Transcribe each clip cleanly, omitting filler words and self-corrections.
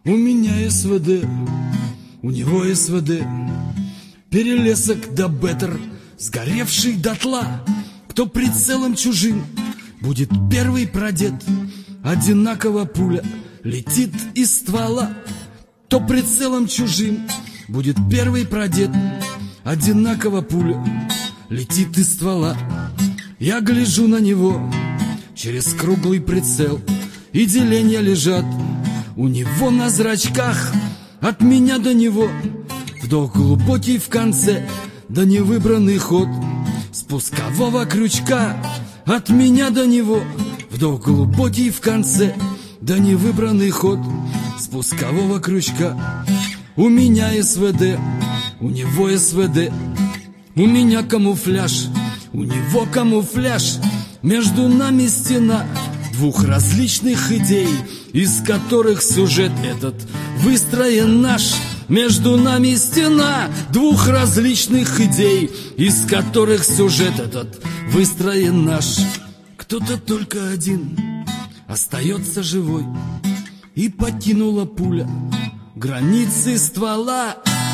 У меня СВД, у него СВД, перелесок да беттер, сгоревший дотла. Кто прицелом чужим будет первый продет, одинаково пуля летит из ствола. Кто прицелом чужим будет первый продет, одинаково пуля летит из ствола. Я гляжу на него через круглый прицел, и деления лежат у него на зрачках. От меня до него вдох глубокий в конце, да невыбранный ход спускового крючка. От меня до него вдох глубокий в конце, да невыбранный ход спускового крючка. У меня СВД, у него СВД, у меня камуфляж, у него камуфляж. Между нами стена двух различных идей, из которых сюжет этот выстроен наш. Между нами стена двух различных идей, из которых сюжет этот выстроен наш. Кто-то только один остается живой, и покинула пуля границы ствола.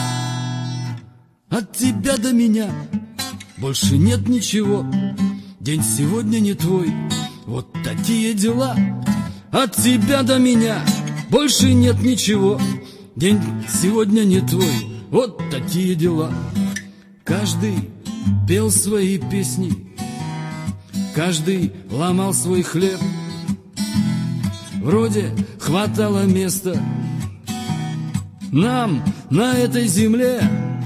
От тебя до меня больше нет ничего, день сегодня не твой, вот такие дела. От тебя до меня больше нет ничего, день сегодня не твой, вот такие дела. Каждый пел свои песни, каждый ломал свой хлеб. Вроде хватало места нам на этой земле.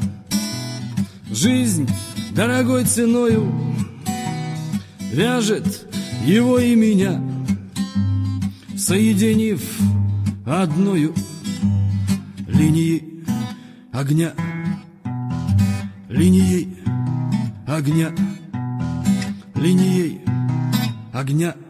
Жизнь дорогой ценою вяжет его и меня, соединив одною линией огня, линией огня, линией огня.